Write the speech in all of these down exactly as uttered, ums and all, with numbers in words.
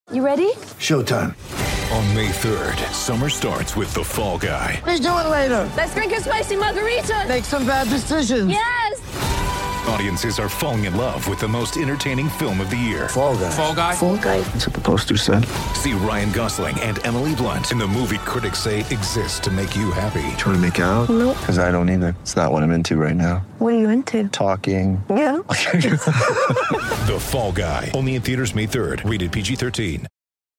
You ready? Showtime. On May third, summer starts with The Fall Guy. Let's do it later. Let's drink a spicy margarita. Make some bad decisions. Yes! Audiences are falling in love with the most entertaining film of the year. Fall Guy. Fall Guy? Fall guy. That's what the poster said. See Ryan Gosling and Emily Blunt in the movie critics say exists to make you happy. Trying to make it out? Nope. Because I don't either. It's not what I'm into right now. What are you into? Talking. Yeah. The Fall Guy. Only in theaters May third. Rated P G thirteen.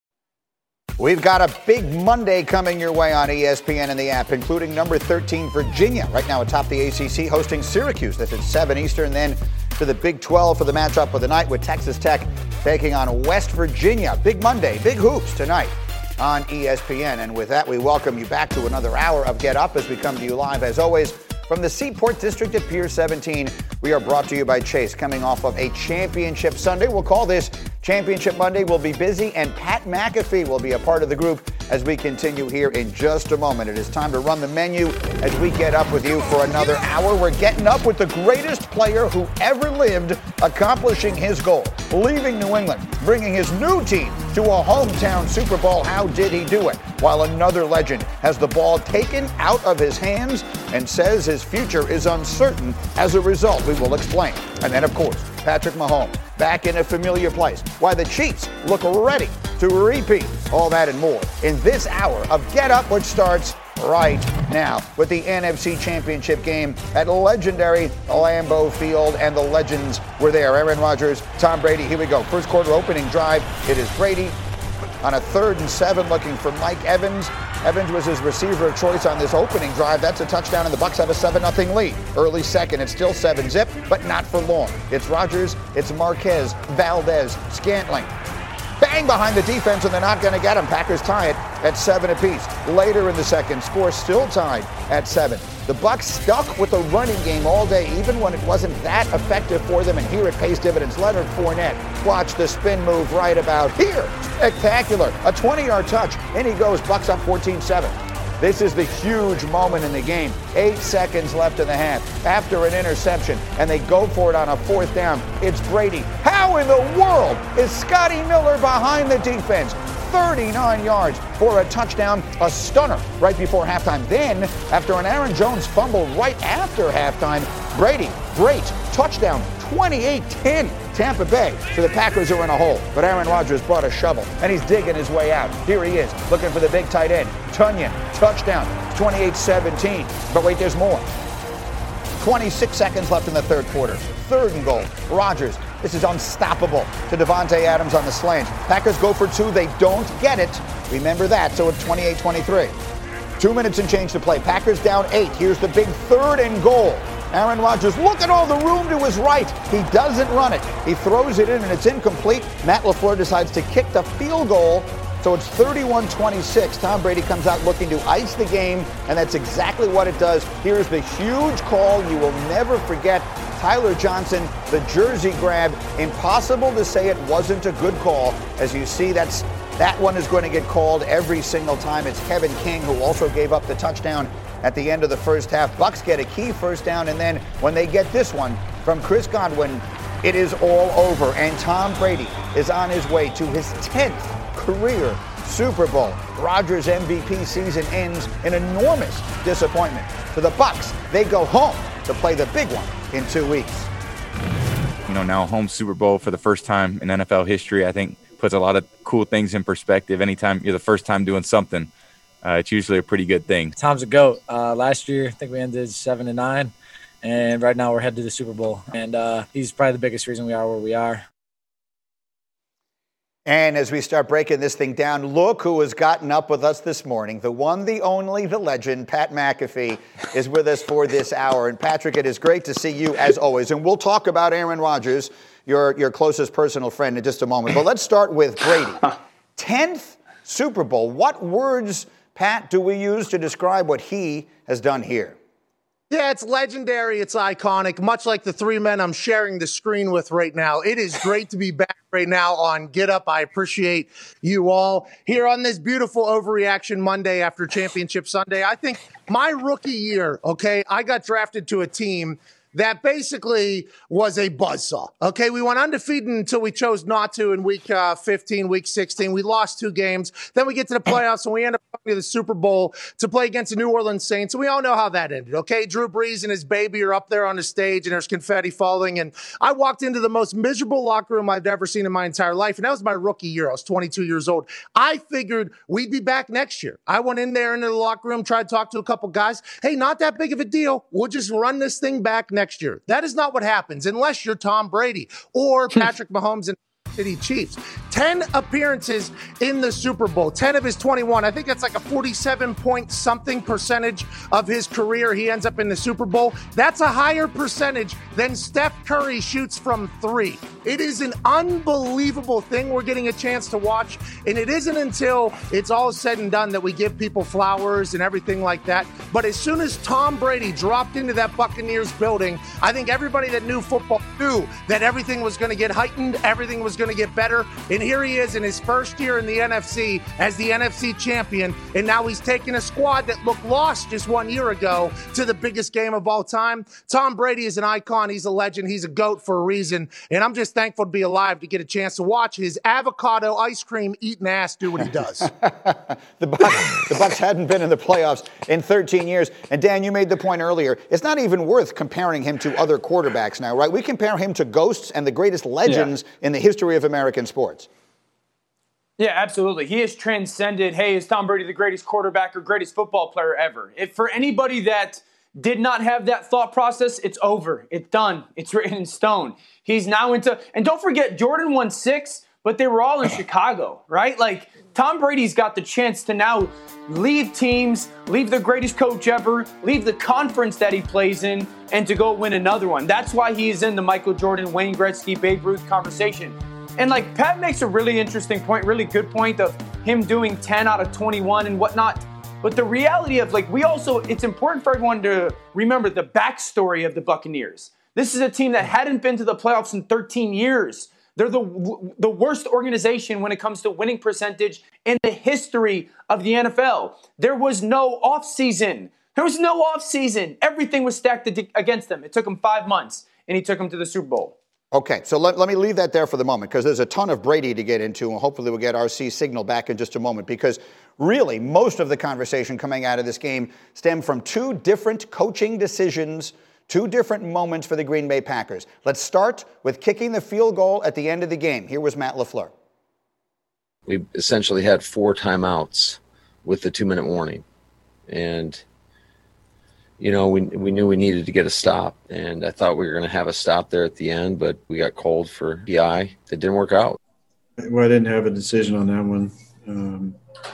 We've got a big Monday coming your way on E S P N and the app, including number thirteen, Virginia, right now atop the A C C, hosting Syracuse. That's at seven Eastern. Then to the Big twelve for the matchup of the night with Texas Tech taking on West Virginia. Big Monday, big hoops tonight on E S P N. And with that, we welcome you back to another hour of Get Up as we come to you live, as always, from the Seaport District at Pier seventeen. We are brought to you by Chase, coming off of a championship Sunday. We'll call this Championship Monday. We'll be busy, and Pat McAfee will be a part of the group as we continue here in just a moment. It is time to run the menu as we get up with you for another hour. We're getting up with the greatest player who ever lived, accomplishing his goal, leaving New England, bringing his new team to a hometown Super Bowl. How did he do it? While another legend has the ball taken out of his hands and says his future is uncertain as a result. We will explain. And then, of course, Patrick Mahomes back in a familiar place. Why the Chiefs look ready to repeat. All that and more in this hour of Get Up, which starts right now with the N F C Championship game at legendary Lambeau Field, and the legends were there. Aaron Rodgers, Tom Brady. Here we go. First quarter opening drive. It is Brady on a third and seven, looking for Mike Evans. Evans was his receiver of choice on this opening drive. That's a touchdown, and the Bucs have a seven nothing lead. Early second, it's still seven zip, but not for long. It's Rodgers, it's Marquez, Valdez, Scantling. Bang behind the defense, and they're not going to get him. Packers tie it at seven apiece. Later in the second, score still tied at seven. The Bucs stuck with the running game all day, even when it wasn't that effective for them, and here it pays dividends. Leonard Fournette, watch the spin move right about here. Spectacular. A twenty-yard touch, and he goes. Bucs up fourteen seven. This is the huge moment in the game. Eight seconds left in the half after an interception, and they go for it on a fourth down. It's Brady. How in the world is Scotty Miller behind the defense? thirty-nine yards for a touchdown, a stunner right before halftime. Then, after an Aaron Jones fumble right after halftime, Brady, great touchdown, twenty-eight ten. Tampa Bay. So the Packers are in a hole, but Aaron Rodgers brought a shovel, and he's digging his way out. Here he is, looking for the big tight end. Tunyon, touchdown, twenty-eight seventeen. But wait, there's more. twenty-six seconds left in the third quarter. Third and goal. Rodgers. This is unstoppable to Devontae Adams on the slant. Packers go for two. They don't get it. Remember that. So it's twenty-eight twenty-three. Two minutes and change to play. Packers down eight. Here's the big third and goal. Aaron Rodgers, look at all the room to his right. He doesn't run it. He throws it in, and it's incomplete. Matt LaFleur decides to kick the field goal. So it's thirty-one twenty-six. Tom Brady comes out looking to ice the game, and that's exactly what it does. Here's the huge call you will never forget. Tyler Johnson, the jersey grab. Impossible to say it wasn't a good call. As you see, that's that one is going to get called every single time. It's Kevin King, who also gave up the touchdown at the end of the first half. Bucs get a key first down, and then when they get this one from Chris Godwin, it is all over. And Tom Brady is on his way to his tenth career Super Bowl. Rodgers' M V P season ends in enormous disappointment. For the Bucs, they go home to play the big one in two weeks. You know, now home Super Bowl for the first time in N F L history, I think puts a lot of cool things in perspective. Anytime you're the first time doing something, uh, it's usually a pretty good thing. Tom's a GOAT. Uh, last year, I think we ended seven and nine, and right now we're headed to the Super Bowl. And uh, he's probably the biggest reason we are where we are. And as we start breaking this thing down, look who has gotten up with us this morning. The one, the only, the legend, Pat McAfee, is with us for this hour. And Patrick, it is great to see you as always. And we'll talk about Aaron Rodgers, your, your closest personal friend, in just a moment. But let's start with Brady. tenth Super Bowl. What words, Pat, do we use to describe what he has done here? Yeah, it's legendary. It's iconic, much like the three men I'm sharing the screen with right now. It is great to be back right now on Get Up. I appreciate you all here on this beautiful Overreaction Monday after Championship Sunday. I think my rookie year, okay, I got drafted to a team that basically was a buzzsaw. Okay, we went undefeated until we chose not to in week uh, fifteen, week sixteen. We lost two games. Then we get to the playoffs and we end up going to the Super Bowl to play against the New Orleans Saints. And we all know how that ended. Okay, Drew Brees and his baby are up there on the stage and there's confetti falling. And I walked into the most miserable locker room I've ever seen in my entire life. And that was my rookie year. I was twenty-two years old. I figured we'd be back next year. I went in there into the locker room, tried to talk to a couple guys. Hey, not that big of a deal. We'll just run this thing back next year. That is not what happens unless you're Tom Brady or Patrick Mahomes and City Chiefs. ten appearances in the Super Bowl, ten of his twenty-one. I think that's like a forty-seven point something percentage of his career. He ends up in the Super Bowl. That's a higher percentage than Steph Curry shoots from three. It is an unbelievable thing we're getting a chance to watch, and it isn't until it's all said and done that we give people flowers and everything like that. But as soon as Tom Brady dropped into that Buccaneers building, I think everybody that knew football knew that everything was going to get heightened, everything was going to get better. And here he is in his first year in the N F C as the N F C champion. And now he's taking a squad that looked lost just one year ago to the biggest game of all time. Tom Brady is an icon. He's a legend. He's a GOAT for a reason. And I'm just thankful to be alive to get a chance to watch his avocado ice cream eating ass do what he does. the, Bucs, the Bucs hadn't been in the playoffs in thirteen years. And Dan, you made the point earlier. It's not even worth comparing him to other quarterbacks now, right? We compare him to ghosts and the greatest legends yeah. in the history of American sports. Yeah, absolutely. He has transcended, hey, is Tom Brady the greatest quarterback or greatest football player ever? If for anybody that did not have that thought process, it's over. It's done. It's written in stone. He's now into, and don't forget, Jordan won six, but they were all in Chicago, right? Like, Tom Brady's got the chance to now leave teams, leave the greatest coach ever, leave the conference that he plays in, and to go win another one. That's why he is in the Michael Jordan, Wayne Gretzky, Babe Ruth conversation. And like Pat makes a really interesting point, really good point of him doing ten out of twenty-one and whatnot. But the reality of like, we also, it's important for everyone to remember the backstory of the Buccaneers. This is a team that hadn't been to the playoffs in thirteen years. They're the, the worst organization when it comes to winning percentage in the history of the N F L. There was no offseason. There was no offseason. Everything was stacked against them. It took him five months, and he took them to the Super Bowl. Okay, so let, let me leave that there for the moment because there's a ton of Brady to get into, and hopefully we'll get R C's signal back in just a moment because really most of the conversation coming out of this game stemmed from two different coaching decisions, two different moments for the Green Bay Packers. Let's start with kicking the field goal at the end of the game. Here was Matt LaFleur. We essentially had four timeouts with the two-minute warning, and you know, we we knew we needed to get a stop, and I thought we were going to have a stop there at the end, but we got called for P I. It didn't work out. Well, I didn't have a decision on that one. Um,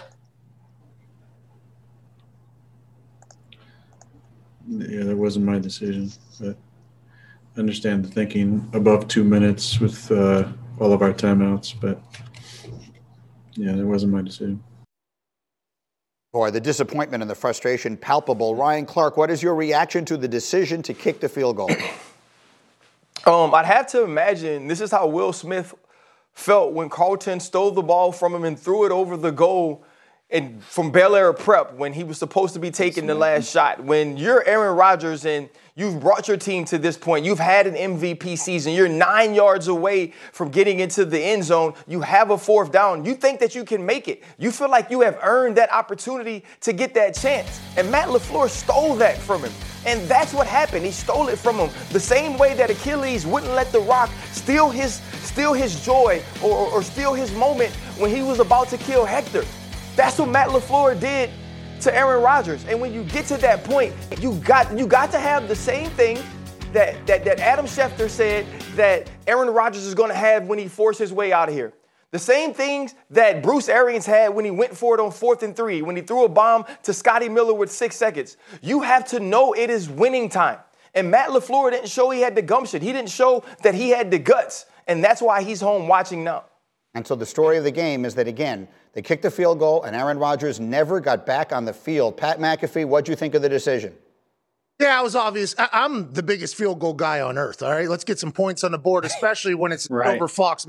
yeah, that wasn't my decision, but I understand the thinking above two minutes with uh, all of our timeouts, but yeah, that wasn't my decision. Boy, the disappointment and the frustration palpable. Ryan Clark, what is your reaction to the decision to kick the field goal? Um, I'd have to imagine this is how Will Smith felt when Carlton stole the ball from him and threw it over the goal and from Bel Air Prep when he was supposed to be taking the last shot. When you're Aaron Rodgers and you've brought your team to this point, you've had an M V P season, you're nine yards away from getting into the end zone, you have a fourth down, you think that you can make it. You feel like you have earned that opportunity to get that chance. And Matt LaFleur stole that from him. And that's what happened. He stole it from him. The same way that Achilles wouldn't let The Rock steal his, steal his joy or, or, or steal his moment when he was about to kill Hector. That's what Matt LaFleur did to Aaron Rodgers. And when you get to that point, you got you got to have the same thing that, that, that Adam Schefter said that Aaron Rodgers is going to have when he forced his way out of here. The same things that Bruce Arians had when he went for it on fourth and three, when he threw a bomb to Scotty Miller with six seconds. You have to know it is winning time. And Matt LaFleur didn't show he had the gumption. He didn't show that he had the guts. And that's why he's home watching now. And so the story of the game is that, again, they kicked the field goal, and Aaron Rodgers never got back on the field. Pat McAfee, what'd you think of the decision? Yeah, it was obvious. I- I'm the biggest field goal guy on earth, all right? Let's get some points on the board, especially when it's right. Silver Fox making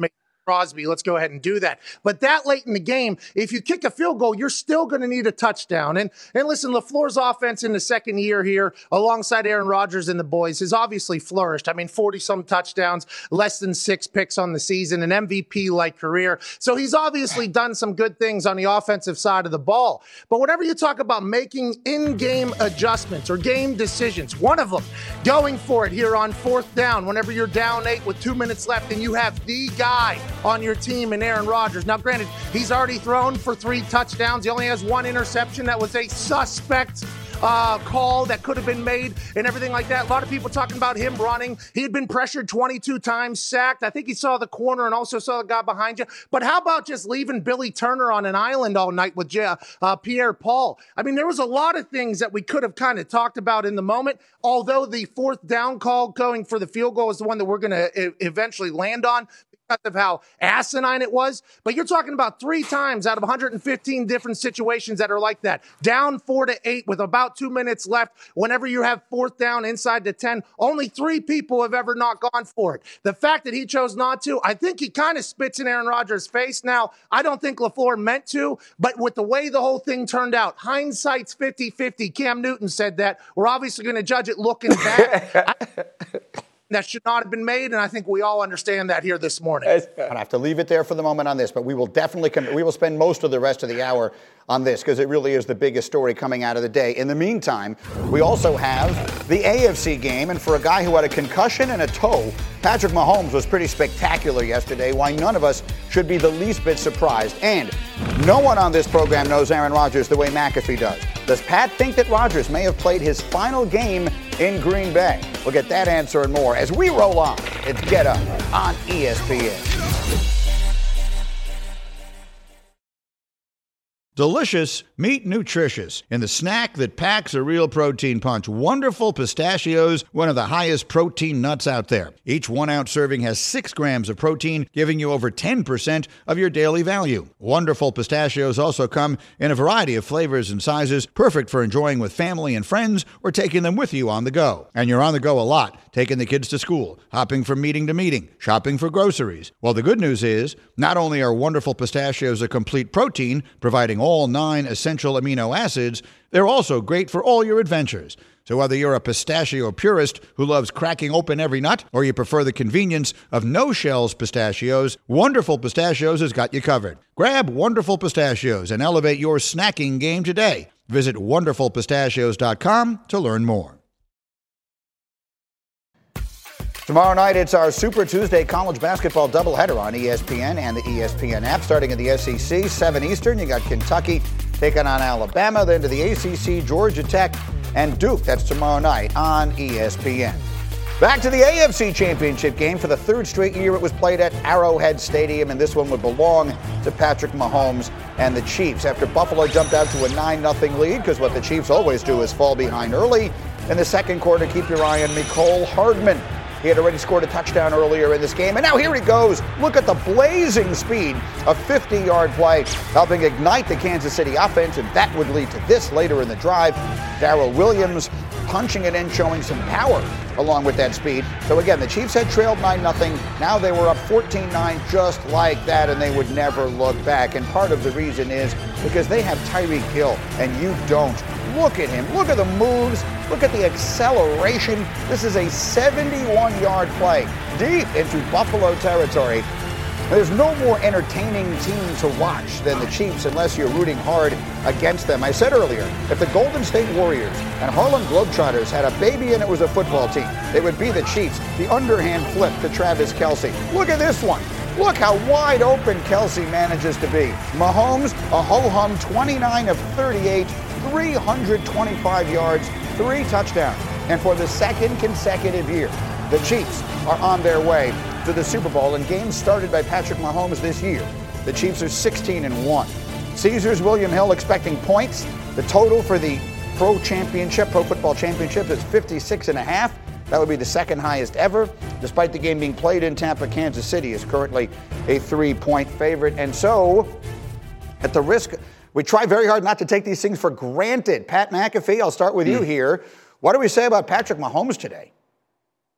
Crosby. Let's go ahead and do that. But that late in the game, if you kick a field goal, you're still going to need a touchdown. And and listen, LaFleur's offense in the second year here, alongside Aaron Rodgers and the boys, has obviously flourished. I mean, forty-some touchdowns, less than six picks on the season, an M V P-like career. So he's obviously done some good things on the offensive side of the ball. But whenever you talk about making in-game adjustments or game decisions, one of them, going for it here on fourth down, whenever you're down eight with two minutes left and you have the guy on your team in Aaron Rodgers. Now, granted, he's already thrown for three touchdowns. He only has one interception. That was a suspect uh, call that could have been made and everything like that. A lot of people talking about him running. He had been pressured twenty-two times, sacked. I think he saw the corner and also saw the guy behind you. But how about just leaving Billy Turner on an island all night with uh, Pierre Paul? I mean, there was a lot of things that we could have kind of talked about in the moment, although the fourth down call going for the field goal is the one that we're going to e- eventually land on, because of how asinine it was. But you're talking about three times out of one hundred fifteen different situations that are like that. Down four to eight with about two minutes left. Whenever you have fourth down inside the ten, only three people have ever not gone for it. The fact that he chose not to, I think he kind of spits in Aaron Rodgers' face. Now, I don't think LaFleur meant to, but with the way the whole thing turned out, hindsight's fifty-fifty. Cam Newton said that. We're obviously going to judge it looking back. I, That should not have been made, and I think we all understand that here this morning. I have to leave it there for the moment on this, but we will definitely come, we will spend most of the rest of the hour on this because it really is the biggest story coming out of the day. In the meantime, we also have the A F C game, and for a guy who had a concussion and a toe, Patrick Mahomes was pretty spectacular yesterday, why none of us should be the least bit surprised. And no one on this program knows Aaron Rodgers the way McAfee does. Does Pat think that Rodgers may have played his final game in Green Bay? We'll get that answer and more as we roll on. It's Get Up on E S P N. Delicious, meet nutritious. In the snack that packs a real protein punch, Wonderful Pistachios, one of the highest protein nuts out there. Each one-ounce serving has six grams of protein, giving you over ten percent of your daily value. Wonderful Pistachios also come in a variety of flavors and sizes, perfect for enjoying with family and friends or taking them with you on the go. And you're on the go a lot, taking the kids to school, hopping from meeting to meeting, shopping for groceries. Well, the good news is, not only are Wonderful Pistachios a complete protein, providing all nine essential amino acids, they're also great for all your adventures. So whether you're a pistachio purist who loves cracking open every nut, or you prefer the convenience of no-shells pistachios, Wonderful Pistachios has got you covered. Grab Wonderful Pistachios and elevate your snacking game today. Visit wonderful pistachios dot com to learn more. Tomorrow night, it's our Super Tuesday college basketball doubleheader on E S P N and the E S P N app. Starting in the S E C, seven Eastern, you got Kentucky taking on Alabama. Then to the A C C, Georgia Tech and Duke. That's tomorrow night on E S P N. Back to the A F C Championship game. For the third straight year, it was played at Arrowhead Stadium, and this one would belong to Patrick Mahomes and the Chiefs. After Buffalo jumped out to a nine nothing lead, because what the Chiefs always do is fall behind early. In the second quarter, keep your eye on Mecole Hardman. He had already scored a touchdown earlier in this game, and now here he goes. Look at the blazing speed, a fifty-yard play, helping ignite the Kansas City offense, and that would lead to this later in the drive. Darrell Williams punching it in, showing some power along with that speed. So again, the Chiefs had trailed nine nothing. Now they were up fourteen nine just like that, and they would never look back. And part of the reason is because they have Tyreek Hill, and you don't. Look at him. Look at the moves. Look at the acceleration. This is a seventy-one-yard play deep into Buffalo territory. There's no more entertaining team to watch than the Chiefs unless you're rooting hard against them. I said earlier, if the Golden State Warriors and Harlem Globetrotters had a baby and it was a football team, it would be the Chiefs. The underhand flip to Travis Kelce. Look at this one. Look how wide open Kelce manages to be. Mahomes, a ho-hum twenty-nine of thirty-eight, three hundred twenty-five yards, three touchdowns. And for the second consecutive year, the Chiefs are on their way to the Super Bowl, and games started by Patrick Mahomes this year. The Chiefs are sixteen and one. Caesars William Hill expecting points. The total for the Pro Championship, Pro Football Championship is fifty-six and a half. That would be the second highest ever. Despite the game being played in Tampa, Kansas City is currently a three-point favorite. And so, at the risk, we try very hard not to take these things for granted. Pat McAfee, I'll start with mm. you here. What do we say about Patrick Mahomes today?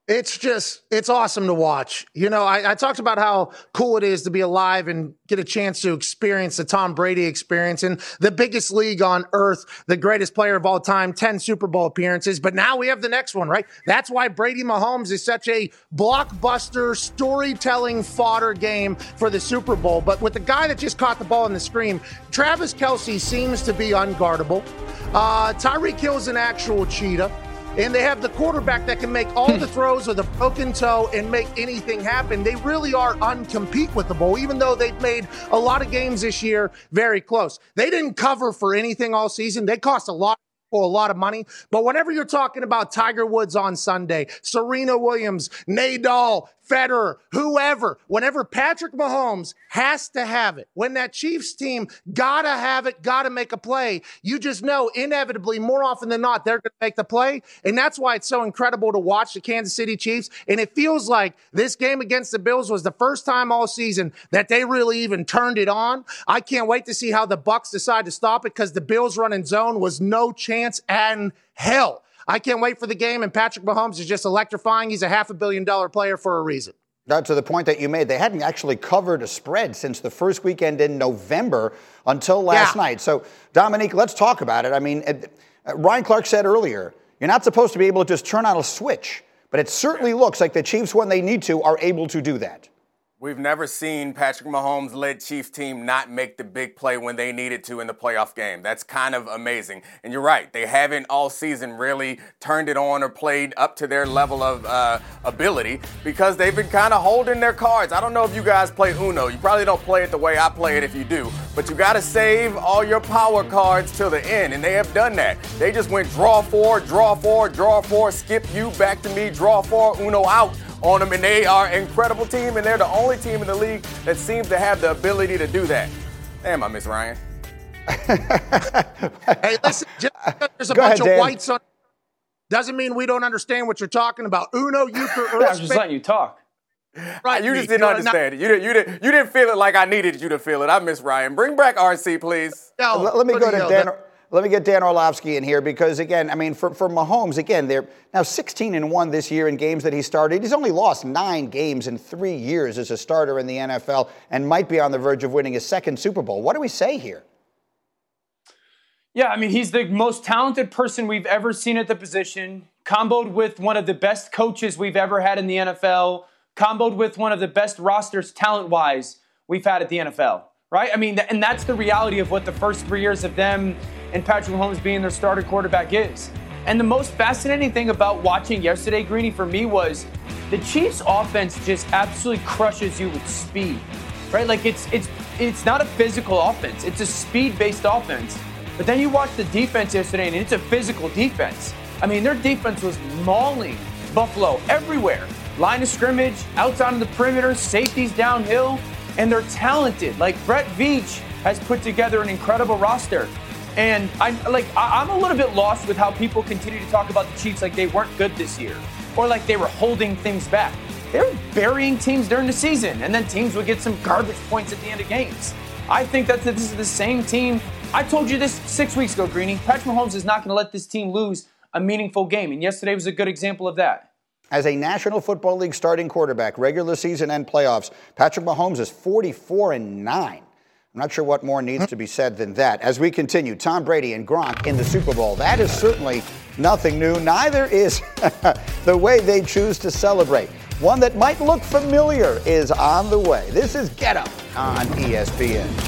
It's just, it's awesome to watch. You know, I, I talked about how cool it is to be alive and get a chance to experience the Tom Brady experience in the biggest league on earth, the greatest player of all time, ten Super Bowl appearances. But now we have the next one, right? That's why Brady Mahomes is such a blockbuster storytelling fodder game for the Super Bowl. But with the guy that just caught the ball in the screen, Travis Kelce seems to be unguardable. Uh, Tyreek Hill's an actual cheetah. And they have the quarterback that can make all the throws with a broken toe and make anything happen. They really are uncompete-withable, even though they've made a lot of games this year very close. They didn't cover for anything all season. They cost a lot. A lot of money. But whenever you're talking about Tiger Woods on Sunday, Serena Williams, Nadal, Federer, whoever, whenever Patrick Mahomes has to have it, when that Chiefs team gotta have it, gotta make a play, you just know inevitably, more often than not, they're gonna make the play. And that's why it's so incredible to watch the Kansas City Chiefs. And it feels like this game against the Bills was the first time all season that they really even turned it on. I can't wait to see how the Bucs decide to stop it, because the Bills running zone was no chance and hell. I can't wait for the game, and Patrick Mahomes is just electrifying. He's a half a billion dollar player for a reason. Now, to the point that you made, they hadn't actually covered a spread since the first weekend in November until last yeah. night. So, Dominique, let's talk about it. I mean, uh, Ryan Clark said earlier, you're not supposed to be able to just turn on a switch, but it certainly looks like the Chiefs, when they need to, are able to do that. We've never seen Patrick Mahomes-led Chiefs team not make the big play when they needed to in the playoff game. That's kind of amazing. And you're right, they haven't all season really turned it on or played up to their level of uh, ability, because they've been kind of holding their cards. I don't know if you guys play Uno. You probably don't play it the way I play it if you do. But you got to save all your power cards till the end, and they have done that. They just went draw four, draw four, draw four, skip you, back to me, draw four, Uno out on them, and they are an incredible team, and they're the only team in the league that seems to have the ability to do that. Damn, I miss Ryan. Hey, listen, just because there's a Go bunch ahead, of Dan. whites on doesn't mean we don't understand what you're talking about. Uno, euchre, I was just letting you talk. Right, you just me. didn't You're understand it. You didn't, you, didn't, you didn't feel it like I needed you to feel it. I miss Ryan. Bring back R C, please. No, let, let me go to no, Dan. that- Let me get Dan Orlovsky in here, because, again, I mean, for, for Mahomes, again, they're now sixteen and one this year in games that he started. He's only lost nine games in three years as a starter in the N F L, and might be on the verge of winning his second Super Bowl. What do we say here? Yeah, I mean, he's the most talented person we've ever seen at the position, comboed with one of the best coaches we've ever had in the N F L, comboed with one of the best rosters talent-wise we've had at the N F L, right? I mean, and that's the reality of what the first three years of them and Patrick Mahomes being their starter quarterback is. And the most fascinating thing about watching yesterday, Greeny, for me was the Chiefs' offense just absolutely crushes you with speed, right? Like it's it's it's not a physical offense. It's a speed-based offense. But then you watch the defense yesterday, and it's a physical defense. I mean, their defense was mauling Buffalo everywhere. Line of scrimmage, outside of the perimeter, safeties downhill, and they're talented. Like Brett Veach has put together an incredible roster. And I like I, I'm a little bit lost with how people continue to talk about the Chiefs like they weren't good this year, or like they were holding things back. They were burying teams during the season, and then teams would get some garbage points at the end of games. I think that this is the same team. I told you this six weeks ago, Greeny. Patrick Mahomes is not going to let this team lose a meaningful game, and yesterday was a good example of that. As a National Football League starting quarterback, regular season and playoffs, Patrick Mahomes is forty-four and nine. I'm not sure what more needs to be said than that. As we continue, Tom Brady and Gronk in the Super Bowl. That is certainly nothing new. Neither is the way they choose to celebrate. One that might look familiar is on the way. This is Get Up on E S P N.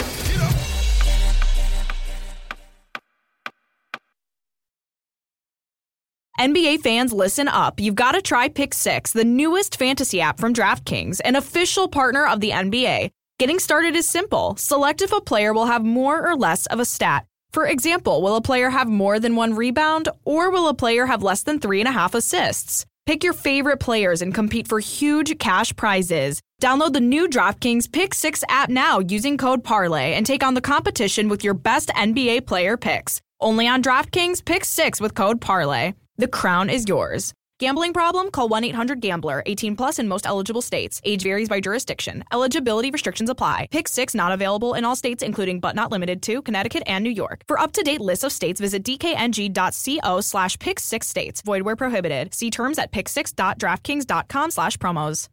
N B A fans, listen up. You've got to try Pick Six, the newest fantasy app from DraftKings, an official partner of the N B A. Getting started is simple. Select if a player will have more or less of a stat. For example, will a player have more than one rebound, or will a player have less than three and a half assists? Pick your favorite players and compete for huge cash prizes. Download the new DraftKings Pick Six app now using code Parlay and take on the competition with your best N B A player picks. Only on DraftKings Pick Six with code Parlay. The crown is yours. Gambling problem? Call one eight hundred gambler. eighteen plus in most eligible states. Age varies by jurisdiction. Eligibility restrictions apply. Pick six not available in all states, including but not limited to Connecticut and New York. For up-to-date list of states, visit dkng.co slash pick six states. Void where prohibited. See terms at pick six dot draftkings dot com slash promos.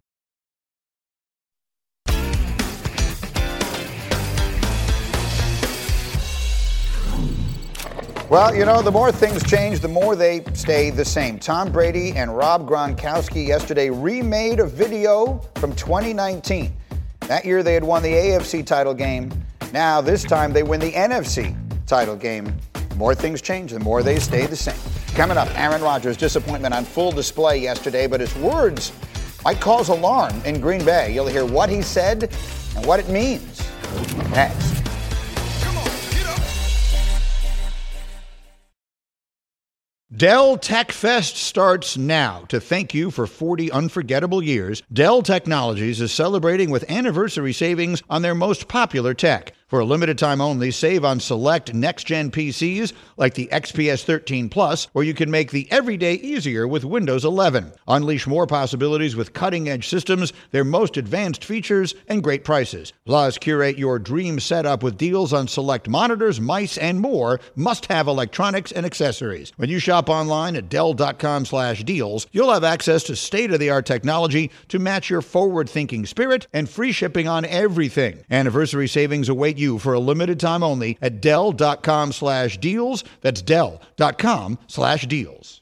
Well, you know, the more things change, the more they stay the same. Tom Brady and Rob Gronkowski yesterday remade a video from twenty nineteen. That year they had won the A F C title game. Now, this time they win the N F C title game. The more things change, the more they stay the same. Coming up, Aaron Rodgers' disappointment on full display yesterday, but his words might cause alarm in Green Bay. You'll hear what he said and what it means next. Dell Tech Fest starts now. To thank you for forty unforgettable years, Dell Technologies is celebrating with anniversary savings on their most popular tech. For a limited time only, save on select next-gen P Cs like the X P S thirteen Plus, or you can make the everyday easier with Windows eleven. Unleash more possibilities with cutting-edge systems, their most advanced features, and great prices. Plus, curate your dream setup with deals on select monitors, mice, and more must-have electronics and accessories. When you shop online at Dell.com slash deals, you'll have access to state-of-the-art technology to match your forward-thinking spirit and free shipping on everything. Anniversary savings await you for a limited time only at Dell.com slash deals. That's Dell.com slash deals.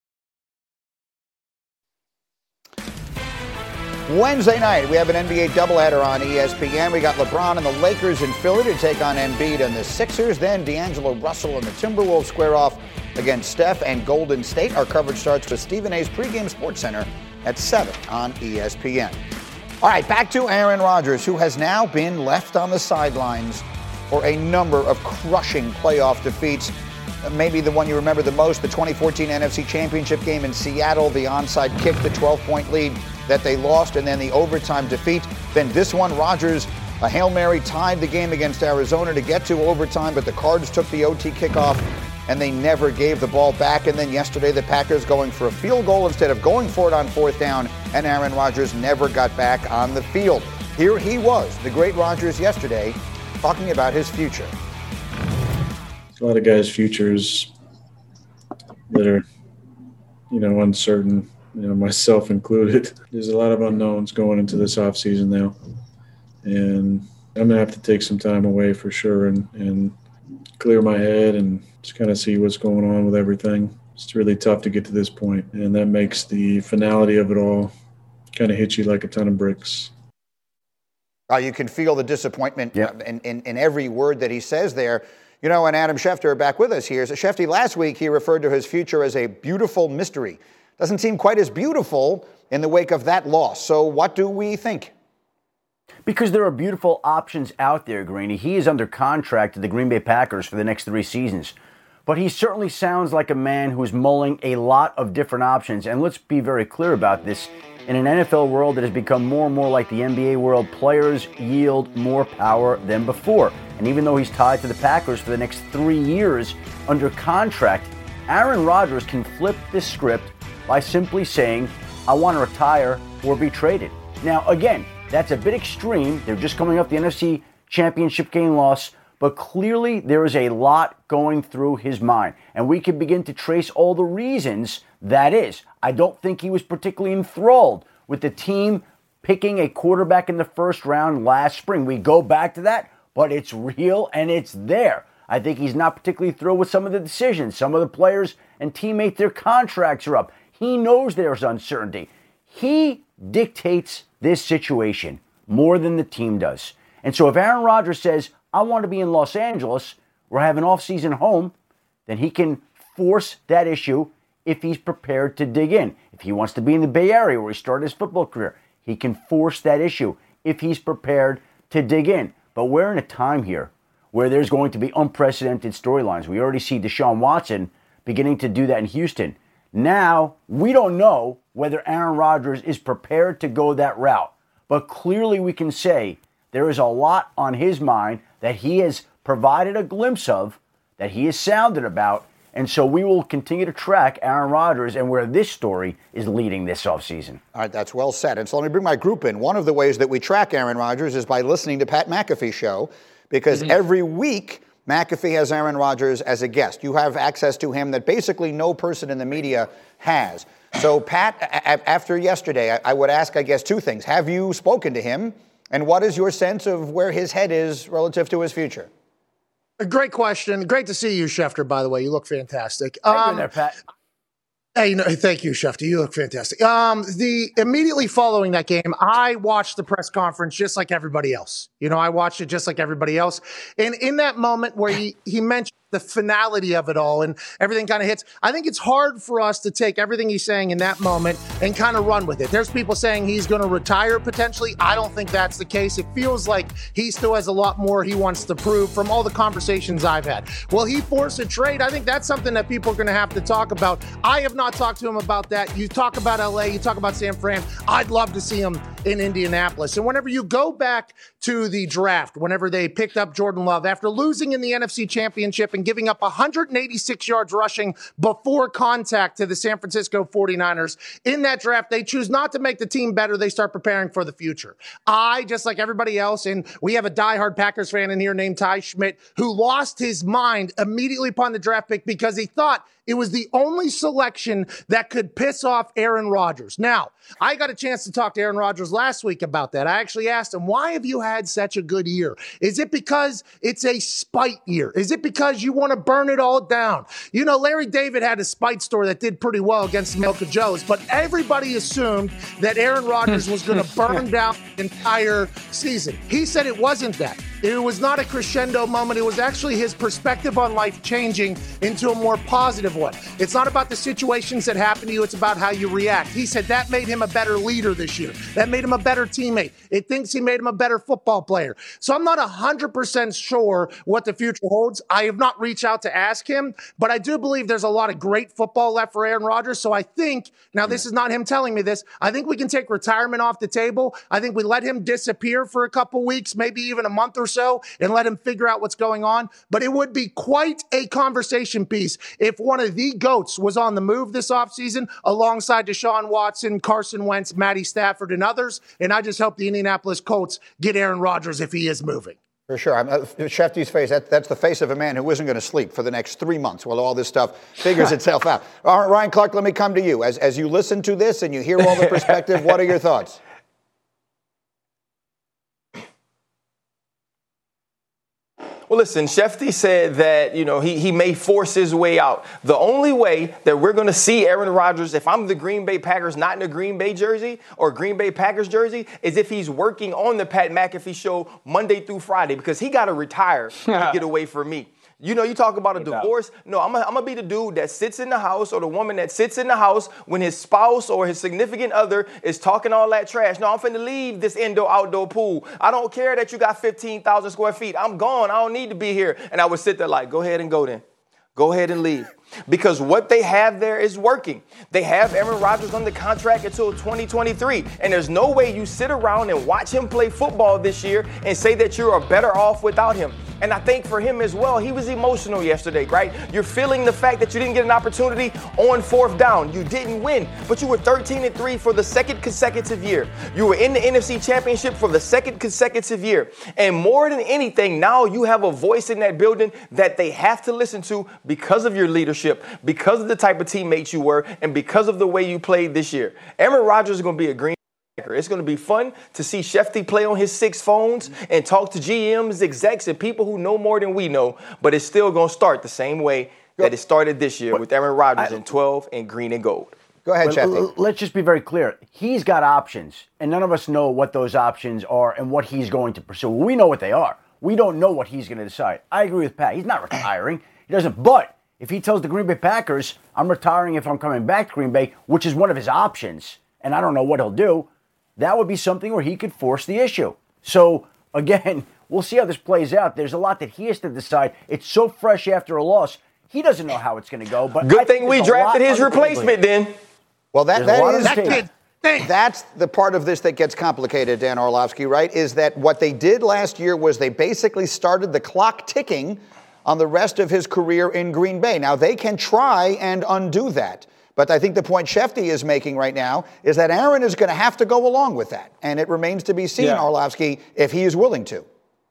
Wednesday night, we have an N B A doubleheader on E S P N. We got LeBron and the Lakers in Philly to take on Embiid and the Sixers. Then D'Angelo Russell and the Timberwolves square off against Steph and Golden State. Our coverage starts with Stephen A's pregame Sports Center at seven on E S P N. All right, back to Aaron Rodgers, who has now been left on the sidelines for a number of crushing playoff defeats. Maybe the one you remember the most, the twenty fourteen N F C Championship game in Seattle, the onside kick, the twelve-point lead that they lost, and then the overtime defeat. Then this one, Rodgers, a Hail Mary, tied the game against Arizona to get to overtime, but the Cards took the O T kickoff, and they never gave the ball back. And then yesterday, the Packers going for a field goal instead of going for it on fourth down, and Aaron Rodgers never got back on the field. Here he was, the great Rodgers yesterday, talking about his future. A lot of guys' futures that are, you know, uncertain, you know, myself included. There's a lot of unknowns going into this offseason now. And I'm going to have to take some time away for sure and, and clear my head and just kind of see what's going on with everything. It's really tough to get to this point, and that makes the finality of it all kind of hit you like a ton of bricks. Uh, you can feel the disappointment yep. in, in, in every word that he says there. You know, and Adam Schefter back with us here. So Shefty, last week he referred to his future as a beautiful mystery. Doesn't seem quite as beautiful in the wake of that loss. So what do we think? Because there are beautiful options out there, Greeny. He is under contract to the Green Bay Packers for the next three seasons. But he certainly sounds like a man who's mulling a lot of different options. And let's be very clear about this. In an N F L world that has become more and more like the N B A world, players yield more power than before. And even though he's tied to the Packers for the next three years under contract, Aaron Rodgers can flip this script by simply saying, I want to retire or be traded. Now, again, that's a bit extreme. They're just coming up the N F C Championship game loss, but clearly there is a lot going through his mind. And we can begin to trace all the reasons that is. I don't think he was particularly enthralled with the team picking a quarterback in the first round last spring. We go back to that, but it's real and it's there. I think he's not particularly thrilled with some of the decisions. Some of the players and teammates, their contracts are up. He knows there's uncertainty. He dictates this situation more than the team does. And so if Aaron Rodgers says, I want to be in Los Angeles or have an off-season home, then he can force that issue if he's prepared to dig in. If he wants to be in the Bay Area where he started his football career, he can force that issue if he's prepared to dig in. But we're in a time here where there's going to be unprecedented storylines. We already see Deshaun Watson beginning to do that in Houston. Now, we don't know whether Aaron Rodgers is prepared to go that route. But clearly we can say there is a lot on his mind that he has provided a glimpse of, that he has sounded about, And so we will continue to track Aaron Rodgers and where this story is leading this offseason. All right, that's well said. And so let me bring my group in. One of the ways that we track Aaron Rodgers is by listening to Pat McAfee show, because mm-hmm. every week McAfee has Aaron Rodgers as a guest. You have access to him that basically no person in the media has. So, Pat, a- after yesterday, I-, I would ask, I guess, two things. Have you spoken to him? And what is your sense of where his head is relative to his future? A great question. Great to see you, Schefter, by the way. You look fantastic. How you Um, doing there, Pat? Hey, no, thank you, Schefter. You look fantastic. Um, the immediately following that game, I watched the press conference just like everybody else. You know, I watched it just like everybody else. And in that moment where he, he mentioned the finality of it all and everything kind of hits, I think it's hard for us to take everything he's saying in that moment and kind of run with it. There's people saying he's going to retire potentially. I don't think that's the case. It feels like he still has a lot more he wants to prove from all the conversations I've had. Will he force a trade? I think that's something that people are going to have to talk about. I have not talked to him about that. You talk about L A, you talk about San Fran. I'd love to see him in Indianapolis. And whenever you go back to the draft, whenever they picked up Jordan Love, after losing in the N F C Championship and giving up one hundred eighty-six yards rushing before contact to the San Francisco forty-niners, in that draft, they choose not to make the team better. They start preparing for the future. I, just like everybody else, and we have a diehard Packers fan in here named Ty Schmidt, who lost his mind immediately upon the draft pick because he thought it was the only selection that could piss off Aaron Rodgers. Now, I got a chance to talk to Aaron Rodgers last week about that. I actually asked him, why have you had such a good year? Is it because it's a spite year? Is it because you want to burn it all down? You know, Larry David had a spite store that did pretty well against the Milka Joes, but everybody assumed that Aaron Rodgers was going to burn down the entire season. He said it wasn't that. It was not a crescendo moment. It was actually his perspective on life changing into a more positive one. It's not about the situations that happen to you. It's about how you react. He said that made him a better leader this year. That made him a better teammate. It thinks he made him a better football player. So I'm not one hundred percent sure what the future holds. I have not reached out to ask him, but I do believe there's a lot of great football left for Aaron Rodgers. So I think, now this is not him telling me this, I think we can take retirement off the table. I think we let him disappear for a couple weeks, maybe even a month or so, and let him figure out what's going on. But it would be quite a conversation piece if one of the GOATs was on the move this offseason alongside Deshaun Watson, Carson Wentz, Matty Stafford, and others. And I just hope the Indianapolis Colts get Aaron Rodgers if he is moving. For sure. I'm, uh, Shefty's face, that, that's the face of a man who isn't going to sleep for the next three months while all this stuff figures itself out. All right, Ryan Clark, let me come to you. As, as you listen to this and you hear all the perspective, what are your thoughts? Well, listen, Shefty said that, you know, he, he may force his way out. The only way that we're going to see Aaron Rodgers, if I'm the Green Bay Packers, not in a Green Bay jersey or Green Bay Packers jersey, is if he's working on the Pat McAfee show Monday through Friday, because he got to retire to get away from me. You know, you talk about a no divorce. Doubt. No, I'm going to be the dude that sits in the house or the woman that sits in the house when his spouse or his significant other is talking all that trash. No, I'm finna leave this indoor-outdoor pool. I don't care that you got fifteen thousand square feet. I'm gone. I don't need to be here. And I would sit there like, go ahead and go then. Go ahead and leave. Because what they have there is working. They have Aaron Rodgers under contract until twenty twenty-three. And there's no way you sit around and watch him play football this year and say that you are better off without him. And I think for him as well, he was emotional yesterday, right? You're feeling the fact that you didn't get an opportunity on fourth down. You didn't win, but you were thirteen and three for the second consecutive year. You were in the N F C Championship for the second consecutive year. And more than anything, now you have a voice in that building that they have to listen to because of your leadership, because of the type of teammate you were, and because of the way you played this year. Aaron Rodgers is going to be a green. It's going to be fun to see Shefty play on his six phones and talk to G Ms, execs, and people who know more than we know, but it's still going to start the same way that it started this year with Aaron Rodgers in twelve and green and gold. Go ahead, Shefty. Let's just be very clear. He's got options, and none of us know what those options are and what he's going to pursue. We know what they are. We don't know what he's going to decide. I agree with Pat. He's not retiring. He doesn't. But if he tells the Green Bay Packers, I'm retiring if I'm coming back to Green Bay, which is one of his options, and I don't know what he'll do, that would be something where he could force the issue. So, again, we'll see how this plays out. There's a lot that he has to decide. It's so fresh after a loss. He doesn't know how it's going to go. But good thing we drafted his replacement then. Well, that, that is that kid. That's the part of this that gets complicated, Dan Orlovsky, right? Is that what they did last year was they basically started the clock ticking on the rest of his career in Green Bay. Now, they can try and undo that. But I think the point Shefty is making right now is that Aaron is going to have to go along with that. And it remains to be seen, yeah. Orlovsky, if he is willing to.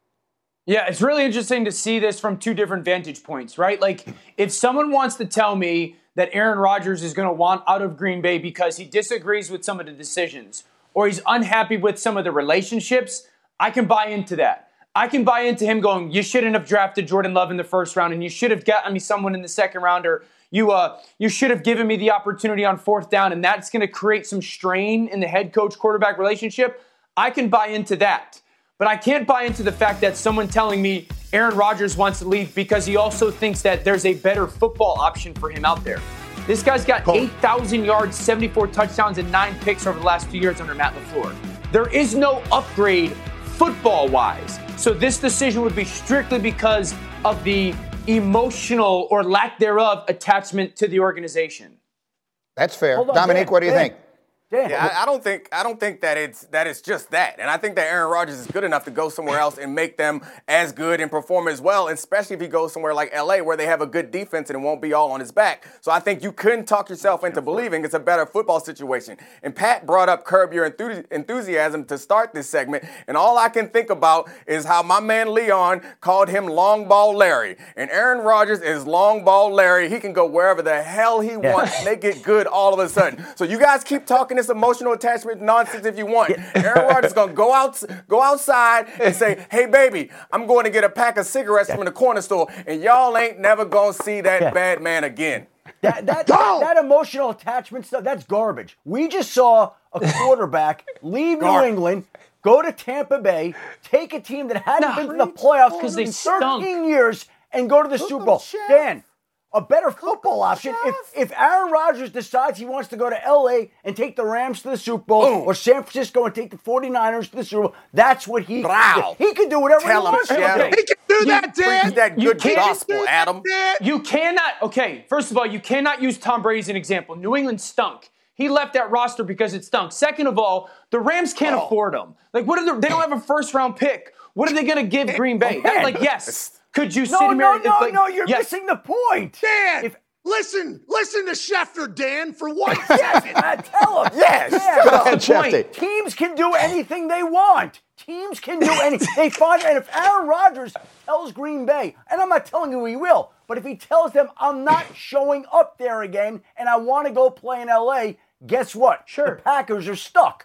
Yeah, it's really interesting to see this from two different vantage points, right? Like, if someone wants to tell me that Aaron Rodgers is going to want out of Green Bay because he disagrees with some of the decisions or he's unhappy with some of the relationships, I can buy into that. I can buy into him going, you shouldn't have drafted Jordan Love in the first round and you should have gotten me someone in the second round, or you uh you should have given me the opportunity on fourth down, and that's going to create some strain in the head coach quarterback relationship. I can buy into that. But I can't buy into the fact that someone telling me Aaron Rodgers wants to leave because he also thinks that there's a better football option for him out there. This guy's got eight thousand yards, seventy-four touchdowns, and nine picks over the last two years under Matt LaFleur. There is no upgrade football-wise. So this decision would be strictly because of the emotional or lack thereof attachment to the organization. That's fair. On, Dominique, Dan, what do you Dan. think? Dan. Yeah, I, I don't think I don't think that it's that it's just that, and I think that Aaron Rodgers is good enough to go somewhere else and make them as good and perform as well, especially if he goes somewhere like L A where they have a good defense and it won't be all on his back. So I think you couldn't talk yourself into believing it's a better football situation. And Pat brought up Curb Your Enthusiasm to start this segment, and all I can think about is how my man Leon called him Long Ball Larry, and Aaron Rodgers is Long Ball Larry. He can go wherever the hell he wants, and they get good all of a sudden. So you guys keep talking this emotional attachment nonsense if you want. Aaron Rodgers is gonna go out, go outside and say, "Hey, baby, I'm going to get a pack of cigarettes from the corner store, and y'all ain't never gonna see that yeah. bad man again." That that, that that emotional attachment stuff, that's garbage. We just saw a quarterback leave New England, go to Tampa Bay, take a team that hadn't no, been to the playoffs because they thirteen years, and go to the Super Bowl. Dan, a better football option. If if Aaron Rodgers decides he wants to go to L A and take the Rams to the Super Bowl, Boom. or San Francisco and take the forty-niners to the Super Bowl, that's what he can do. He can do whatever Tell he wants to do. Okay. He can do You that, Dan. Preach that good gospel, Adam. You cannot, okay, first of all, you cannot use Tom Brady as an example. New England stunk. He left that roster because it stunk. Second of all, the Rams can't oh. afford him. Like, what are they? They don't have a first-round pick. What are they going to give Green Bay? Oh, That's like, yes. Could you no, sit him no, here? No, like, no, you're yes. missing the point. Dan, if, listen, listen to Schefter, Dan, for one yes, second. uh, tell him. Yes, Dan, go ahead, that's the point. Shefty. Teams can do anything they want. Teams can do anything. They find, and if Aaron Rodgers tells Green Bay, and I'm not telling you he will, but if he tells them, I'm not showing up there again, and I want to go play in L A, guess what? Sure. The Packers are stuck.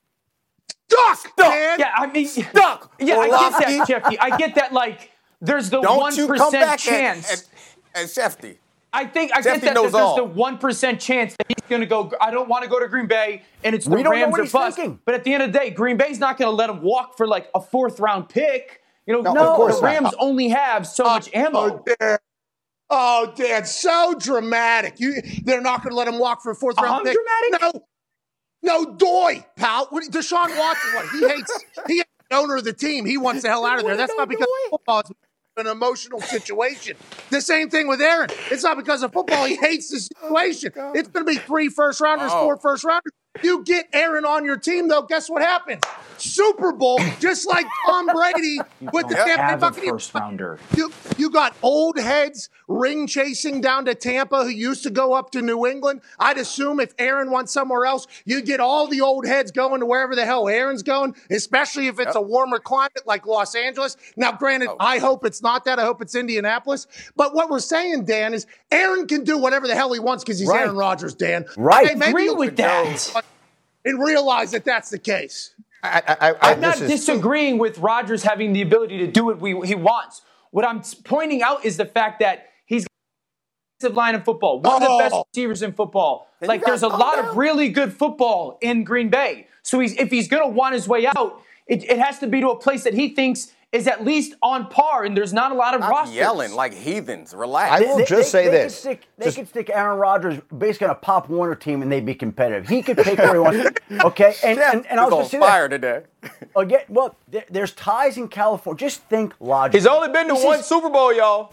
Stuck, Stuck. Dan. Yeah, I mean, Stuck. Yeah, I get that, Shefty. I get that, like, there's the Don't one you percent come back chance. At, at, at Shefty. I think I Shefty get that, that knows there's all. the one percent chance that he's going to go, I don't want to go to Green Bay, and it's the We don't know Rams what or he's bust. thinking. But at the end of the day, Green Bay's not going to let him walk for like a fourth-round pick. You know, No, no, of course the Rams not. only have so much ammo. Oh, Dan. Oh, Dan, so dramatic. You, they're not going to let him walk for a fourth-round I'm pick. dramatic? No. No, doy, pal. What, Deshaun Watson, what? He hates, he hates the owner of the team. He wants the hell out of there. That's not because football is an emotional situation. The same thing with Aaron. It's not because of football. He hates the situation. It's going to be three first-rounders, Oh. four first-rounders. You get Aaron on your team, though, guess what happens? Super Bowl, just like Tom Brady with the Tampa Bay Have a Buccaneers. first-rounder. You, you got old heads ring chasing down to Tampa who used to go up to New England. I'd assume if Aaron went somewhere else, you get all the old heads going to wherever the hell Aaron's going, especially if it's Yep. a warmer climate like Los Angeles. Now, granted, Oh. I hope it's not that. I hope it's Indianapolis. But what we're saying, Dan, is Aaron can do whatever the hell he wants because he's Right. Aaron Rodgers, Dan. Right. Okay, maybe Agree you'll with that. and realize that that's the case. I, I, I, I'm not this is- disagreeing with Rodgers having the ability to do what we, he wants. What I'm pointing out is the fact that he's got a defensive line in football, one of the best Oh. receivers in football. And Like, you there's a got- lot oh, no. of really good football in Green Bay. So he's, if he's going to want his way out, it, it has to be to a place that he thinks is at least on par, and there's not a lot of Stop rosters. yelling like heathens. Relax. I will just say they this. Could stick, they Just- could stick Aaron Rodgers basically on a Pop Warner team and they'd be competitive. He could pick where he wants. Okay, and, Jeff and, and I was is going on to say fire that. today. Again, well, there, there's ties in California. Just think logically. He's only been to This one is- Super Bowl, y'all.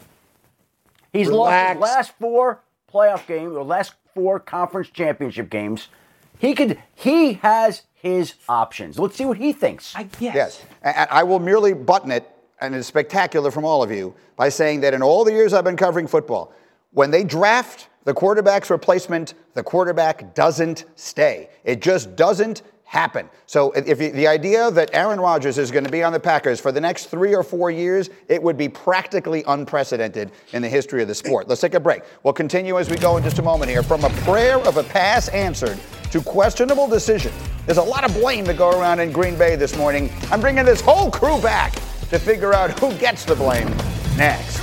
He's Relax. lost his last four playoff games or last four conference championship games. He could. He has his options. Let's see what he thinks. I guess. Yes. And I will merely button it and it's spectacular from all of you, by saying that in all the years I've been covering football, when they draft the quarterback's replacement, the quarterback doesn't stay. It just doesn't happen. So if you, the idea that Aaron Rodgers is going to be on the Packers for the next three or four years, it would be practically unprecedented in the history of the sport. Let's take a break. We'll continue as we go in just a moment here. From a prayer of a pass answered to questionable decision, there's a lot of blame to go around in Green Bay this morning. I'm bringing this whole crew back to figure out who gets the blame next.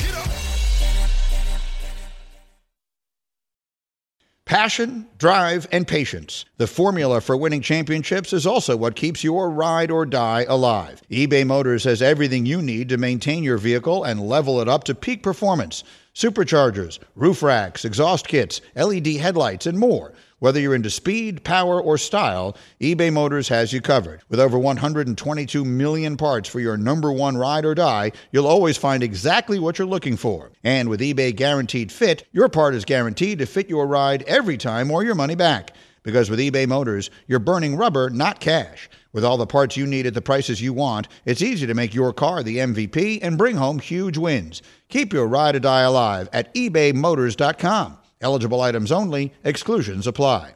Passion, drive, and patience. The formula for winning championships is also what keeps your ride or die alive. eBay Motors has everything you need to maintain your vehicle and level it up to peak performance. Superchargers, roof racks, exhaust kits, L E D headlights, and more. Whether you're into speed, power, or style, eBay Motors has you covered. With over one hundred twenty-two million parts for your number one ride or die, you'll always find exactly what you're looking for. And with eBay Guaranteed Fit, your part is guaranteed to fit your ride every time or your money back. Because with eBay Motors, you're burning rubber, not cash. With all the parts you need at the prices you want, it's easy to make your car the M V P and bring home huge wins. Keep your ride or die alive at ebay motors dot com. Eligible items only. Exclusions apply.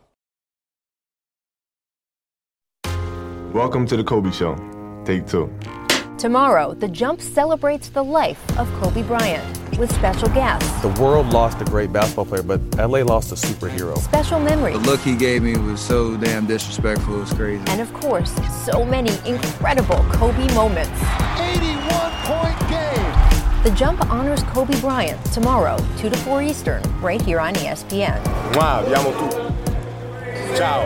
Welcome to the Kobe Show. Take two. Tomorrow, The Jump celebrates the life of Kobe Bryant with special guests. The world lost a great basketball player, but L A lost a superhero. Special memories. The look he gave me was so damn disrespectful, it was crazy. And of course, so many incredible Kobe moments. eighty-one point game. The Jump honors Kobe Bryant tomorrow, two to four Eastern, right here on E S P N. Wow, vi amo tu. Ciao.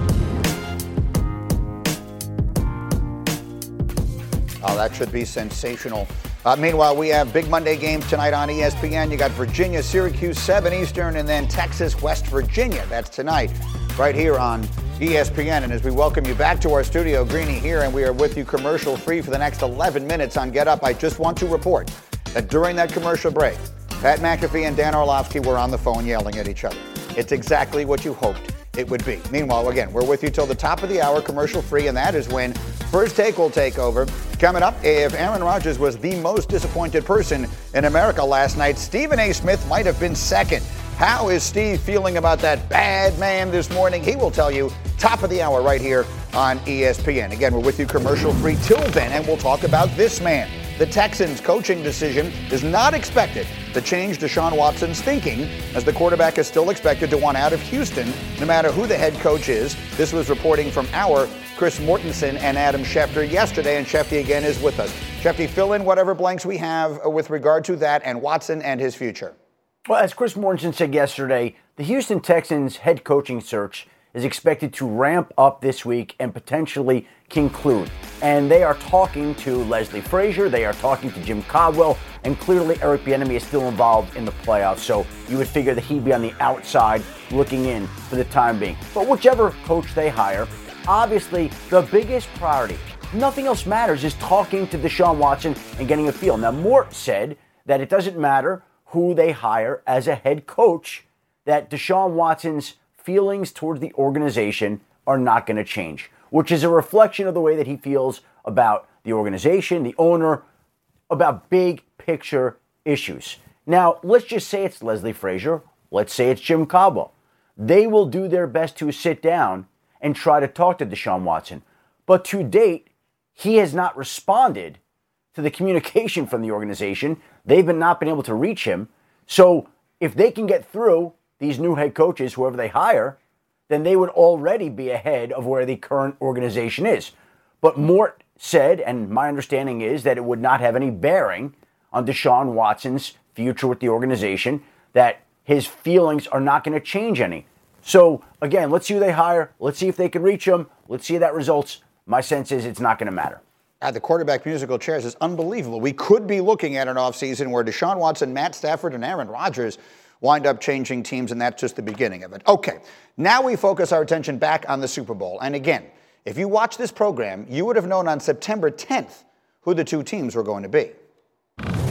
Oh, that should be sensational. Uh, meanwhile, we have big Monday games tonight on E S P N. You got Virginia, Syracuse, seven Eastern, and then Texas, West Virginia. That's tonight, right here on E S P N. And as we welcome you back to our studio, Greeny here, and we are with you commercial-free for the next eleven minutes on Get Up. I just want to report that during that commercial break, Pat McAfee and Dan Orlovsky were on the phone yelling at each other. It's exactly what you hoped it would be. Meanwhile, again, we're with you till the top of the hour, commercial-free, and that is when First Take will take over. Coming up, if Aaron Rodgers was the most disappointed person in America last night, Stephen A. Smith might have been second. How is Steve feeling about that bad man this morning? He will tell you top of the hour right here on E S P N. Again, we're with you commercial-free till then, and we'll talk about this man. The Texans' coaching decision is not expected to change Deshaun Watson's thinking, as the quarterback is still expected to want out of Houston, no matter who the head coach is. This was reporting from our Chris Mortensen and Adam Schefter yesterday, and Shefty again is with us. Shefty, fill in whatever blanks we have with regard to that and Watson and his future. Well, as Chris Mortensen said yesterday, the Houston Texans head coaching search is expected to ramp up this week and potentially conclude. And they are talking to Leslie Frazier, they are talking to Jim Caldwell, and clearly Eric Bieniemy is still involved in the playoffs. So you would figure that he'd be on the outside looking in for the time being. But whichever coach they hire, obviously the biggest priority, nothing else matters, is talking to Deshaun Watson and getting a feel. Now, Mort said that it doesn't matter who they hire as a head coach, that Deshaun Watson's feelings towards the organization are not going to change, which is a reflection of the way that he feels about the organization, the owner, about big picture issues. Now, let's just say it's Leslie Frazier. Let's say it's Jim Caldwell. They will do their best to sit down and try to talk to Deshaun Watson. But to date, he has not responded to the communication from the organization. They've been not been able to reach him. So if they can get through these new head coaches, whoever they hire, then they would already be ahead of where the current organization is. But Mort said, and my understanding is that it would not have any bearing on Deshaun Watson's future with the organization, that his feelings are not going to change any. So, again, let's see who they hire. Let's see if they can reach him. Let's see how that results. My sense is it's not going to matter. At the quarterback musical chairs is unbelievable. We could be looking at an offseason where Deshaun Watson, Matt Stafford, and Aaron Rodgers wind up changing teams, and that's just the beginning of it. Okay, now we focus our attention back on the Super Bowl. And again, if you watch this program, you would have known on September tenth who the two teams were going to be.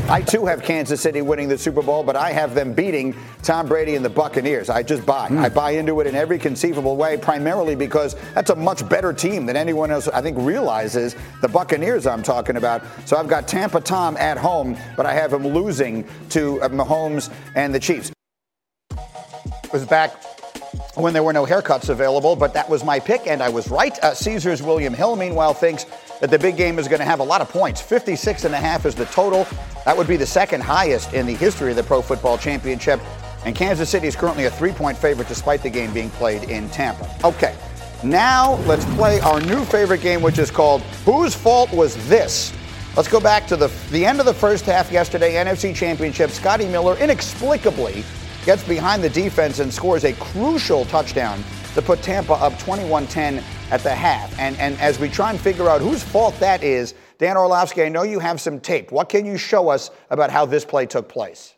I, too, have Kansas City winning the Super Bowl, but I have them beating Tom Brady and the Buccaneers. I just buy. Mm. I buy into it in every conceivable way, primarily because that's a much better team than anyone else, I think, realizes. The Buccaneers I'm talking about. So I've got Tampa Tom at home, but I have him losing to uh, Mahomes and the Chiefs. It was back when there were no haircuts available, but that was my pick, and I was right. Uh, Caesars William Hill, meanwhile, thinks that the big game is going to have a lot of points. fifty-six and a half is the total. That would be the second highest in the history of the Pro Football Championship. And Kansas City is currently a three-point favorite despite the game being played in Tampa. Okay, now let's play our new favorite game, which is called Whose Fault Was This? Let's go back to the, the end of the first half yesterday, N F C Championship. Scotty Miller inexplicably gets behind the defense and scores a crucial touchdown to put Tampa up twenty-one ten at the half. And, and as we try and figure out whose fault that is, Dan Orlovsky, I know you have some tape. What can you show us about how this play took place?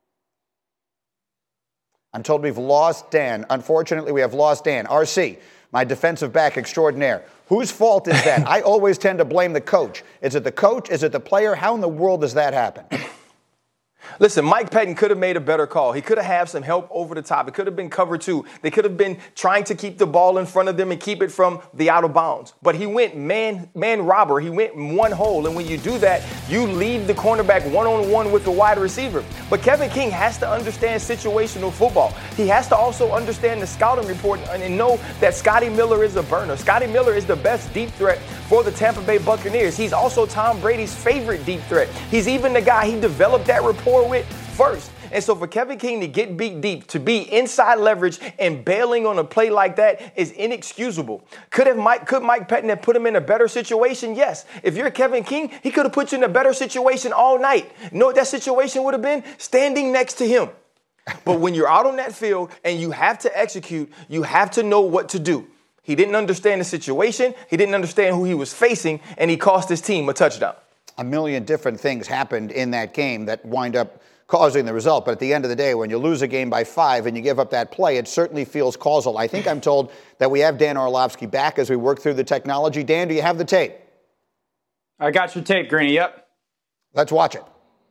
I'm told we've lost Dan. Unfortunately, we have lost Dan. R C, my defensive back extraordinaire. Whose fault is that? I always tend to blame the coach. Is it the coach? Is it the player? How in the world does that happen? Listen, Mike Pettin could have made a better call. He could have had some help over the top. It could have been cover two. They could have been trying to keep the ball in front of them and keep it from the out of bounds. But he went man man robber. He went one hole. And when you do that, you leave the cornerback one-on-one with the wide receiver. But Kevin King has to understand situational football. He has to also understand the scouting report and know that Scotty Miller is a burner. Scotty Miller is the best deep threat for the Tampa Bay Buccaneers. He's also Tom Brady's favorite deep threat. He's even the guy he developed that rapport with first. And so for Kevin King to get beat deep, to be inside leverage and bailing on a play like that is inexcusable. Could have Mike, could Mike Pettin have put him in a better situation? Yes. If you're Kevin King, he could have put you in a better situation all night. You know what that situation would have been? Standing next to him. But when you're out on that field and you have to execute, you have to know what to do. He didn't understand the situation. He didn't understand who he was facing, and he cost his team a touchdown. A million different things happened in that game that wind up causing the result. But at the end of the day, when you lose a game by five and you give up that play, it certainly feels causal. I think I'm told that we have Dan Orlovsky back as we work through the technology. Dan, do you have the tape? I got your tape, Greeny. Yep. Let's watch it.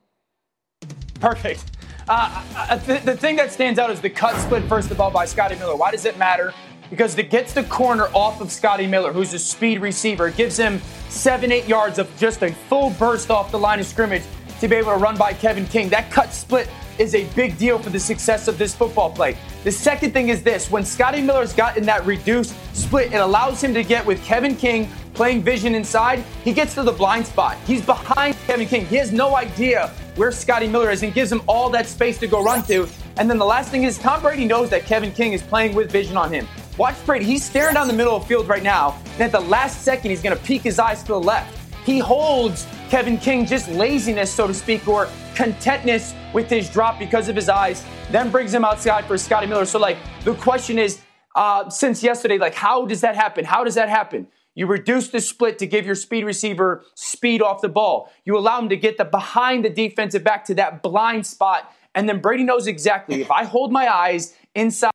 Perfect. Uh, uh, th- the thing that stands out is the cut split, first of all, by Scotty Miller. Why does it matter? Because it gets the corner off of Scotty Miller, who's a speed receiver. It gives him seven, eight yards of just a full burst off the line of scrimmage to be able to run by Kevin King. That cut split is a big deal for the success of this football play. The second thing is this. When Scotty Miller's got in that reduced split, it allows him to get with Kevin King playing vision inside. He gets to the blind spot. He's behind Kevin King. He has no idea where Scotty Miller is and gives him all that space to go run to. And then the last thing is Tom Brady knows that Kevin King is playing with vision on him. Watch Brady. He's staring down the middle of the field right now. And at the last second, he's going to peek his eyes to the left. He holds Kevin King just laziness, so to speak, or contentness with his drop because of his eyes, then brings him outside for Scotty Miller. So, like, the question is, uh, since yesterday, like, how does that happen? How does that happen? You reduce the split to give your speed receiver speed off the ball. You allow him to get the behind the defensive back to that blind spot. And then Brady knows exactly, if I hold my eyes inside,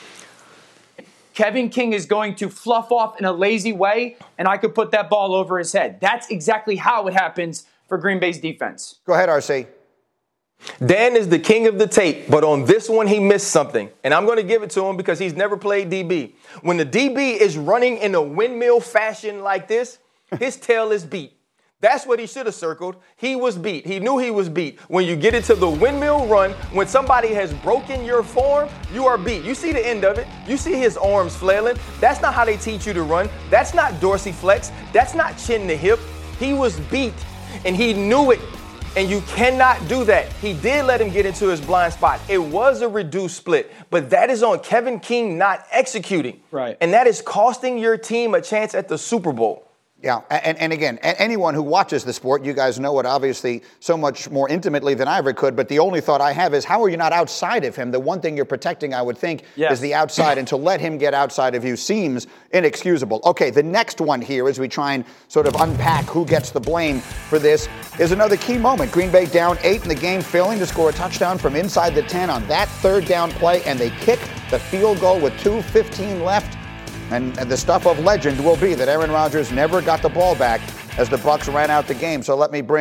Kevin King is going to fluff off in a lazy way, and I could put that ball over his head. That's exactly how it happens for Green Bay's defense. Go ahead, R C. Dan is the king of the tape, but on this one, he missed something. And I'm going to give it to him because he's never played D B. When the D B is running in a windmill fashion like this, his tail is beat. That's what he should have circled. He was beat. He knew he was beat. When you get into the windmill run, when somebody has broken your form, you are beat. You see the end of it. You see his arms flailing. That's not how they teach you to run. That's not dorsiflex. That's not chin to hip. He was beat, and he knew it. And you cannot do that. He did let him get into his blind spot. It was a reduced split, but that is on Kevin King not executing. Right. And that is costing your team a chance at the Super Bowl. Yeah, and, and again, anyone who watches the sport, you guys know it obviously so much more intimately than I ever could, but the only thought I have is, how are you not outside of him? The one thing you're protecting, I would think, yes. is the outside, and to let him get outside of you seems inexcusable. Okay, the next one here, as we try and sort of unpack who gets the blame for this, is another key moment. Green Bay down eight in the game, failing to score a touchdown from inside the ten on that third down play, and they kick the field goal with two fifteen left. And the stuff of legend will be that Aaron Rodgers never got the ball back as the Bucs ran out the game. So let me bring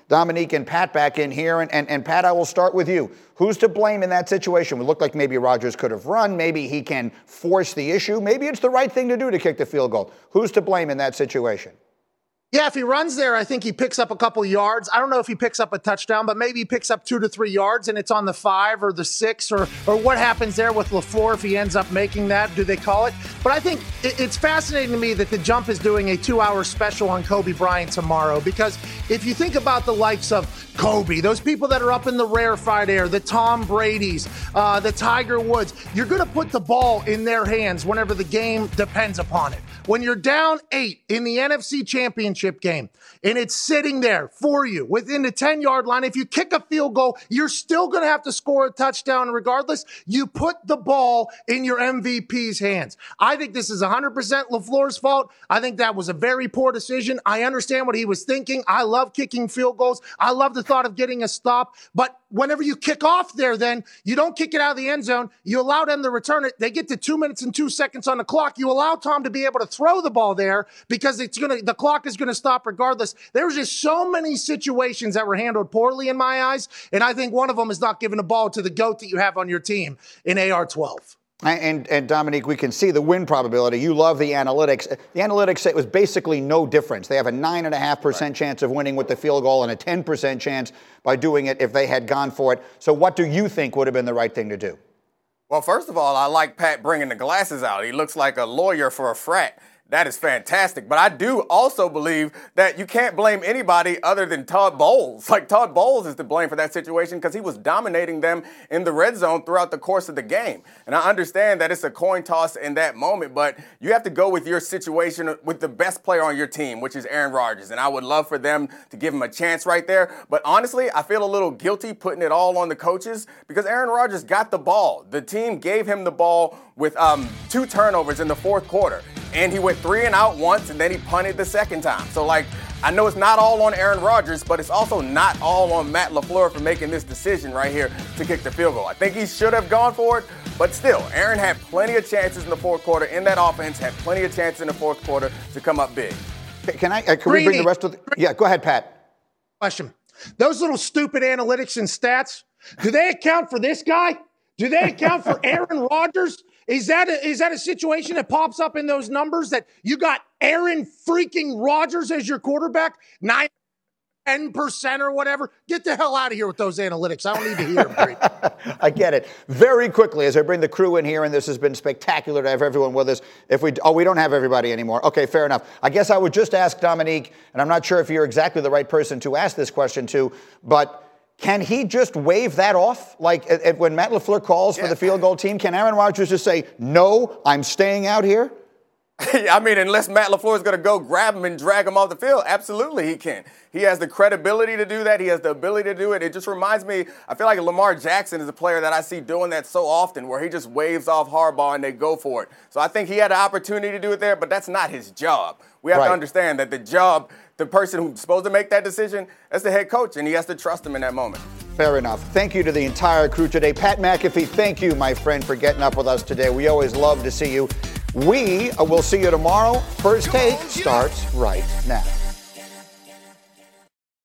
Dominique and Pat back in here. And, and, and Pat, I will start with you. Who's to blame in that situation? It looked like maybe Rodgers could have run. Maybe he can force the issue. Maybe it's the right thing to do to kick the field goal. Who's to blame in that situation? Yeah, if he runs there, I think he picks up a couple yards. I don't know if he picks up a touchdown, but maybe he picks up two to three yards and it's on the five or the six or or what happens there with LaFleur if he ends up making that, do they call it? But I think it's fascinating to me that the Jump is doing a two-hour special on Kobe Bryant tomorrow, because if you think about the likes of Kobe, those people that are up in the rarefied air, the Tom Bradys, uh, the Tiger Woods, you're going to put the ball in their hands whenever the game depends upon it. When you're down eight in the N F C Championship game and it's sitting there for you within the ten-yard line, if you kick a field goal, you're still going to have to score a touchdown regardless. You put the ball in your M V P's hands. I think this is one hundred percent LaFleur's fault. I think that was a very poor decision. I understand what he was thinking. I love kicking field goals. I love the thought of getting a stop. But whenever you kick off there, then you don't kick it out of the end zone. You allow them to return it. They get to two minutes and two seconds on the clock. You allow Tom to be able to throw the ball there because it's gonna the clock is gonna stop regardless. There's just so many situations that were handled poorly in my eyes, and I think one of them is not giving the ball to the GOAT that you have on your team in A R twelve. And, and Dominique, we can see the win probability. You love the analytics. The analytics say it was basically no difference. They have a nine point five percent right. chance of winning with the field goal and a ten percent chance by doing it if they had gone for it. So what do you think would have been the right thing to do? Well, first of all, I like Pat bringing the glasses out. He looks like a lawyer for a frat. That is fantastic. But I do also believe that you can't blame anybody other than Todd Bowles. Like, Todd Bowles is to blame for that situation because he was dominating them in the red zone throughout the course of the game. And I understand that it's a coin toss in that moment, but you have to go with your situation with the best player on your team, which is Aaron Rodgers. And I would love for them to give him a chance right there. But honestly, I feel a little guilty putting it all on the coaches because Aaron Rodgers got the ball. The team gave him the ball with um, two turnovers in the fourth quarter. And he went three and out once, and then he punted the second time. So, like, I know it's not all on Aaron Rodgers, but it's also not all on Matt LaFleur for making this decision right here to kick the field goal. I think he should have gone for it, but still, Aaron had plenty of chances in the fourth quarter in that offense, had plenty of chances in the fourth quarter to come up big. Can I? Uh, can Greeny. we bring the rest of the? Yeah, go ahead, Pat. Question: those little stupid analytics and stats, do they account for this guy? Do they account for Aaron Rodgers? Is that a, is that a situation that pops up in those numbers that you got Aaron freaking Rodgers as your quarterback, nine, ten percent or whatever? Get the hell out of here with those analytics. I don't need to hear them. I get it. Very quickly, as I bring the crew in here, and this has been spectacular to have everyone with us. If we oh, we don't have everybody anymore. Okay, fair enough. I guess I would just ask Dominique, and I'm not sure if you're exactly the right person to ask this question to, but can he just wave that off? Like when Matt LaFleur calls yeah. for the field goal team, can Aaron Rodgers just say, no, I'm staying out here? I mean, unless Matt LaFleur is going to go grab him and drag him off the field, absolutely he can. He has the credibility to do that. He has the ability to do it. It just reminds me, I feel like Lamar Jackson is a player that I see doing that so often, where he just waves off Harbaugh and they go for it. So I think he had an opportunity to do it there, but that's not his job. We have right. to understand that the job, the person who's supposed to make that decision, that's the head coach, and he has to trust him in that moment. Fair enough. Thank you to the entire crew today. Pat McAfee, thank you, my friend, for getting up with us today. We always love to see you. We will see you tomorrow. First Take starts right now.